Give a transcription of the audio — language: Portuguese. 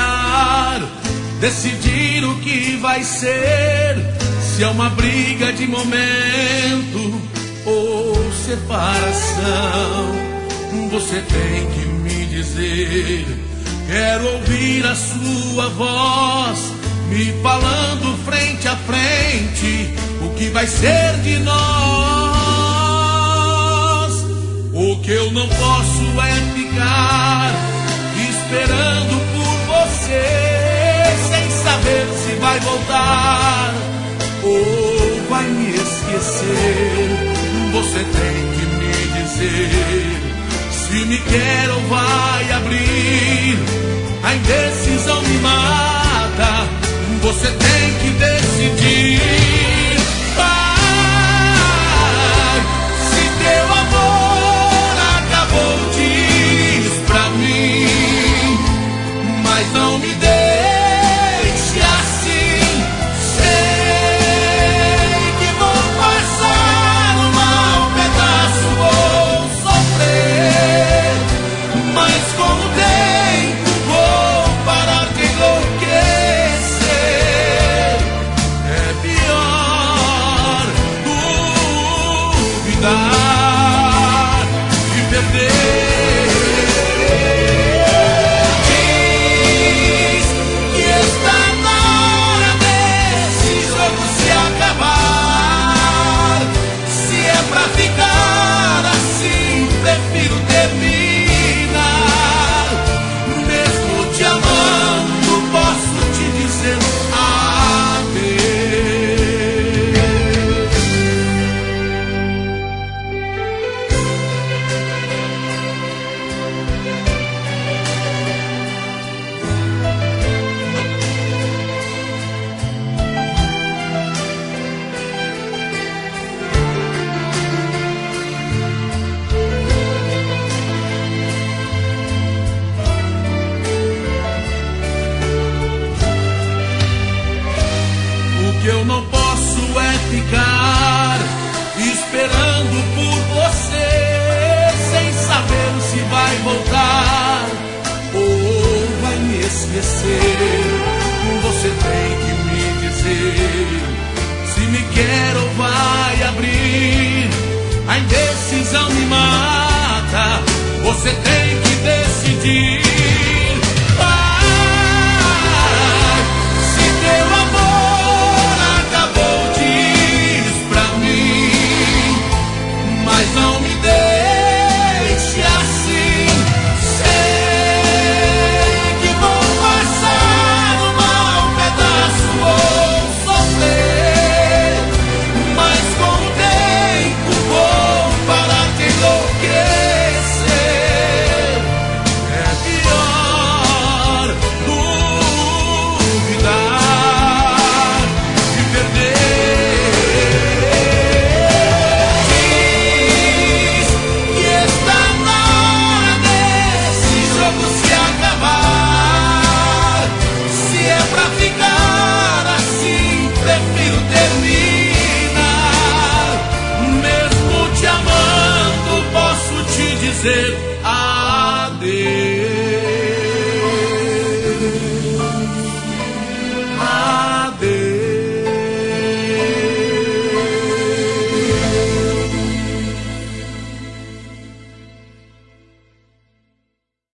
ficar, decidir o que vai ser, se é uma briga de momento ou separação. Você tem que me dizer, quero ouvir a sua voz, me falando frente a frente o que vai ser de nós. O que eu não posso é ficar esperando por você, sem saber se vai voltar ou vai me esquecer. Você tem que me dizer se me quer ou vai abrir. A indecisão me mata, você tem que decidir. Ai, se teu amor acabou, diz pra mim, mas não me deixe assim. Sei que vou passar um mau pedaço, vou sofrer, mas com o tempo vou parar de enlouquecer. É pior duvidar e perder. Diz que está na hora desse jogo se acabar. Se é pra ficar assim, prefiro terminar. Mesmo te amando, posso te dizer o que eu não posso é ficar esperando por você, sem saber se vai voltar ou vai me esquecer.